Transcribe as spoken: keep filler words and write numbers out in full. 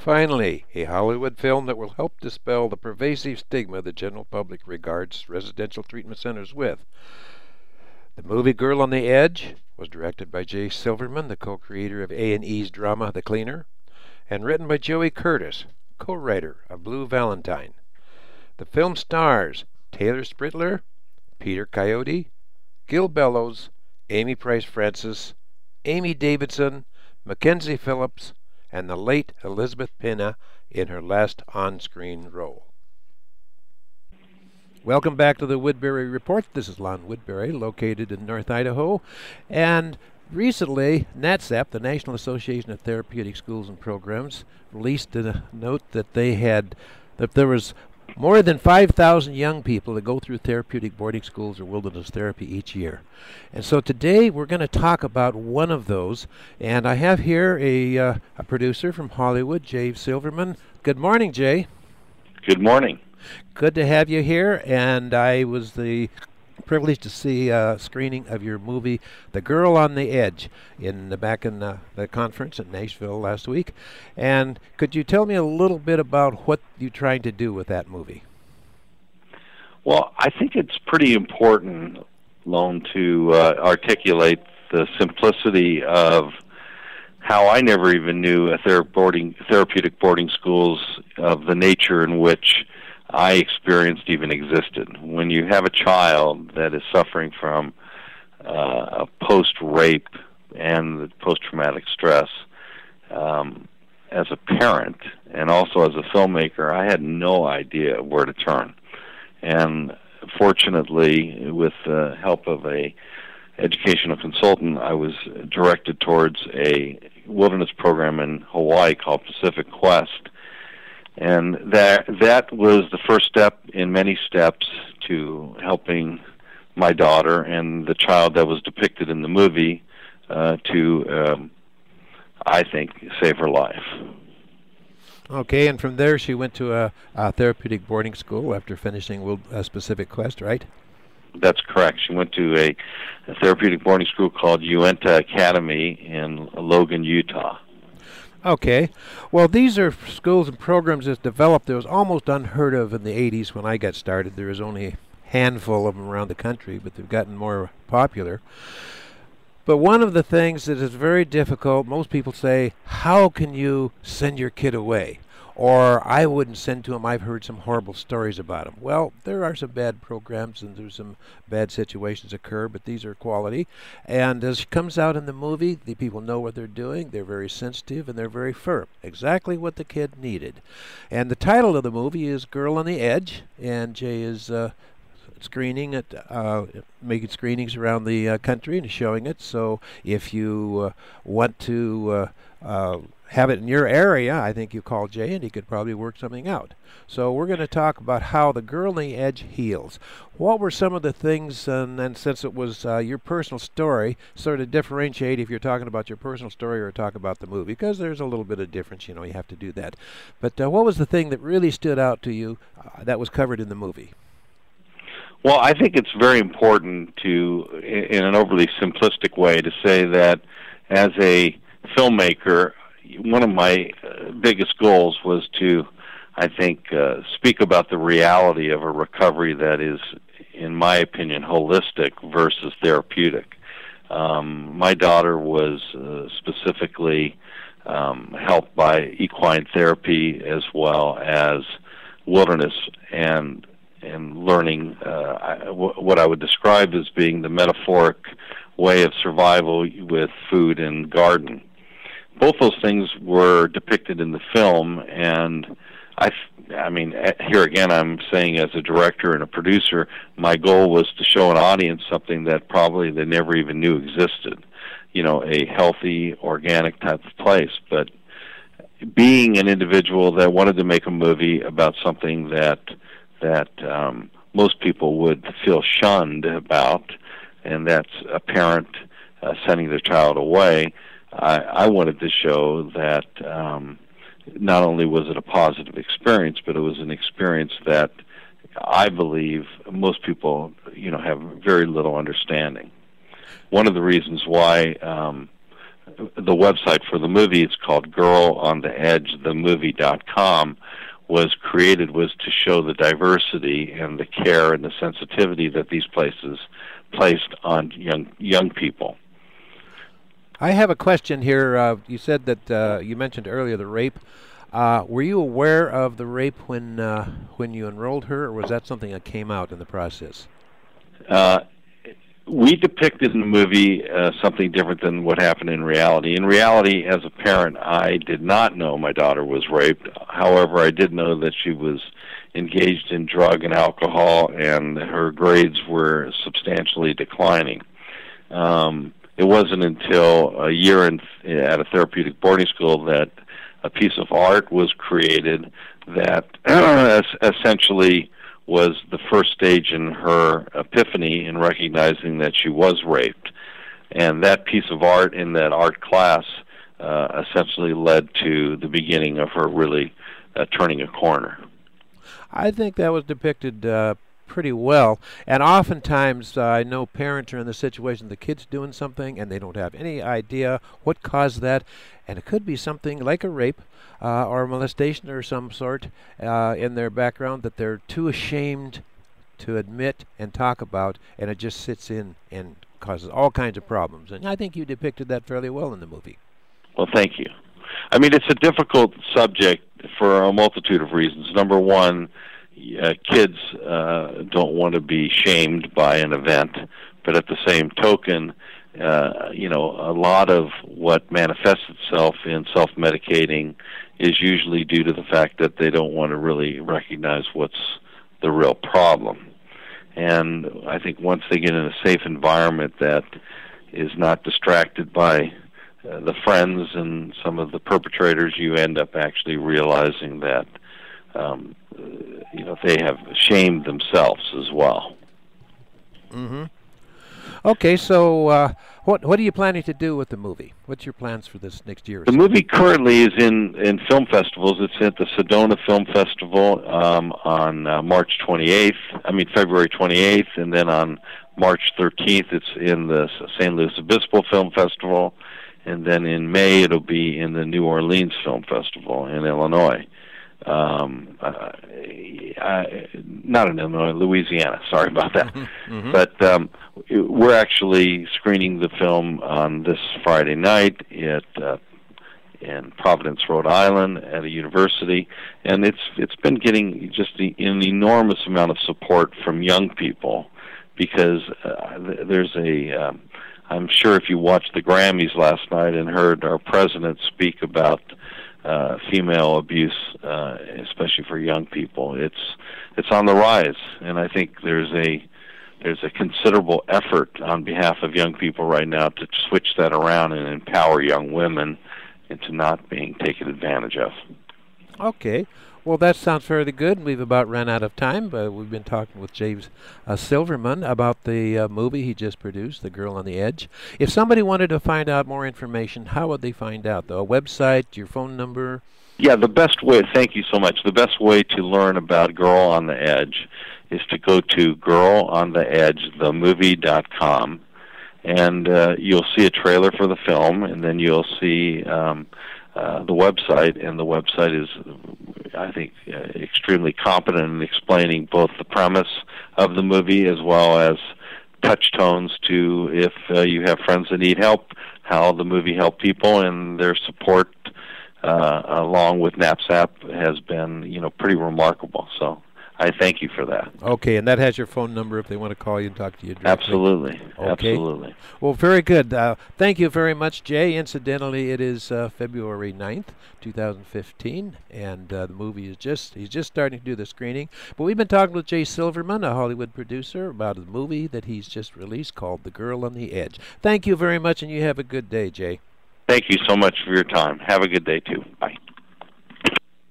Finally, a Hollywood film that will help dispel the pervasive stigma the general public regards residential treatment centers with. The movie Girl on the Edge was directed by Jay Silverman, the co-creator of A and E's drama The Cleaner, and written by Joey Curtis, co-writer of Blue Valentine. The film stars Taylor Spritler, Peter Coyote, Gil Bellows, Amy Price Francis, Amy Davidson, Mackenzie Phillips, and the late Elizabeth Pena in her last on-screen role. Welcome back to the Woodbury Report. This is Lon Woodbury, located in North Idaho. And recently, NATSAP, the National Association of Therapeutic Schools and Programs, released a note that they had, that there was more than five thousand young people that go through therapeutic boarding schools or wilderness therapy each year. And so today we're going to talk about one of those. And I have here a, uh, a producer from Hollywood, Jay Silverman. Good morning, Jay. Good morning. Good to have you here. And I was the privileged to see a screening of your movie, The Girl on the Edge, in the, back in the, the conference in Nashville last week. And could you tell me a little bit about what you're trying to do with that movie? Well, I think it's pretty important, Lone, to uh, articulate the simplicity of how I never even knew a ther- boarding, therapeutic boarding schools of the nature in which I experienced even existed. When you have a child that is suffering from uh, post-rape and post-traumatic stress, um, as a parent and also as a filmmaker, I had no idea where to turn. And fortunately, with the help of a educational consultant, I was directed towards a wilderness program in Hawaii called Pacific Quest. And that that was the first step in many steps to helping my daughter and the child that was depicted in the movie uh, to, um, I think, save her life. Okay, and from there she went to a, a therapeutic boarding school after finishing a Pacific Quest, right? That's correct. She went to a, a therapeutic boarding school called Uinta Academy in Logan, Utah. Okay. Well, these are schools and programs that's developed. That was almost unheard of in the eighties when I got started. There was only a handful of them around the country, but they've gotten more popular. But one of the things that is very difficult, most people say, how can you send your kid away? Or I wouldn't send to them. I've heard some horrible stories about them. Well, there are some bad programs and there's some bad situations occur, but these are quality. And as it comes out in the movie, the people know what they're doing. They're very sensitive and they're very firm. Exactly what the kid needed. And the title of the movie is Girl on the Edge, and Jay is uh, screening it, uh, making screenings around the uh, country and showing it. So if you uh, want to uh, uh, have it in your area, I think you call Jay and he could probably work something out. So we're going to talk about how The Girl on the Edge heals. What were some of the things, and, and since it was uh, your personal story, sort of differentiate if you're talking about your personal story or talk about the movie, because there's a little bit of difference, you know, you have to do that. But uh, what was the thing that really stood out to you uh, that was covered in the movie? Well, I think it's very important to, in an overly simplistic way, to say that as a filmmaker, one of my uh, biggest goals was to, I think, uh, speak about the reality of a recovery that is, in my opinion, holistic versus therapeutic. Um, my daughter was uh, specifically um, helped by equine therapy as well as wilderness and and learning uh, I, w- what I would describe as being the metaphoric way of survival with food and garden. Both those things were depicted in the film, and I, I mean, here again, I'm saying as a director and a producer, my goal was to show an audience something that probably they never even knew existed, you know, a healthy, organic type of place. But being an individual that wanted to make a movie about something that that um, most people would feel shunned about, and that's a parent uh, sending their child away, I, I wanted to show that um, not only was it a positive experience, but it was an experience that I believe most people, you know, have very little understanding. One of the reasons why um, the website for the movie, it's called girl on the edge the movie dot com, was created was to show the diversity and the care and the sensitivity that these places placed on young young people. I have a question here. Uh, you said that uh, you mentioned earlier the rape. Uh, were you aware of the rape when uh, when you enrolled her, or was that something that came out in the process? Uh, we depicted in the movie uh, something different than what happened in reality. In reality, as a parent, I did not know my daughter was raped. However, I did know that she was engaged in drug and alcohol, and her grades were substantially declining. Um, it wasn't until a year in, at a therapeutic boarding school that a piece of art was created that uh, essentially was the first stage in her epiphany in recognizing that she was raped. And that piece of art in that art class uh, essentially led to the beginning of her really uh, turning a corner. I think that was depicted uh, pretty well. And oftentimes uh, I know parents are in the situation the kid's doing something and they don't have any idea what caused that. And it could be something like a rape uh, or a molestation or some sort uh, in their background that they're too ashamed to admit and talk about, and it just sits in and causes all kinds of problems. And I think you depicted that fairly well in the movie. Well, thank you. I mean, it's a difficult subject for a multitude of reasons. Number one, uh, kids uh, don't want to be shamed by an event, but at the same token, Uh, you know, a lot of what manifests itself in self-medicating is usually due to the fact that they don't want to really recognize what's the real problem. And I think once they get in a safe environment that is not distracted by uh, the friends and some of the perpetrators, you end up actually realizing that, um, you know, they have shamed themselves as well. Mm-hmm. Okay, so uh, what what are you planning to do with the movie? What's your plans for this next year? Or the so? movie currently is in, in film festivals. It's at the Sedona Film Festival um, on uh, March twenty-eighth, I mean February twenty-eighth, and then on March thirteenth it's in the Saint Louis Obispo Film Festival, and then in May it'll be in the New Orleans Film Festival in Illinois. Um, uh, I, not in Illinois, Louisiana. Sorry about that. Mm-hmm. But um, we're actually screening the film on this Friday night at uh, in Providence, Rhode Island, at a university, and it's it's been getting just the, an enormous amount of support from young people because uh, th- there's a. Um, I'm sure if you watched the Grammys last night and heard our president speak about Uh, female abuse, uh, especially for young people, it's it's on the rise, and I think there's a there's a considerable effort on behalf of young people right now to switch that around and empower young women into not being taken advantage of. Okay. Well, that sounds fairly good. We've about run out of time, but we've been talking with James uh, Silverman about the uh, movie he just produced, The Girl on the Edge. If somebody wanted to find out more information, how would they find out? The website, your phone number? Yeah, the best way, thank you so much, the best way to learn about Girl on the Edge is to go to girl on the edge the movie dot com, and uh, you'll see a trailer for the film, and then you'll see um, uh, the website, and the website is, I think, uh, extremely competent in explaining both the premise of the movie as well as touchstones to if uh, you have friends that need help, how the movie helped people, and their support uh, along with NAPSAP has been, you know, pretty remarkable. So I thank you for that. Okay, and that has your phone number if they want to call you and talk to you directly. Absolutely. Okay. Absolutely. Well, very good. Uh, thank you very much, Jay. Incidentally, it is uh, February ninth, two thousand fifteen, and uh, the movie is just, he's just starting to do the screening. But we've been talking with Jay Silverman, a Hollywood producer, about a movie that he's just released called The Girl on the Edge. Thank you very much, and you have a good day, Jay. Thank you so much for your time. Have a good day, too. Bye.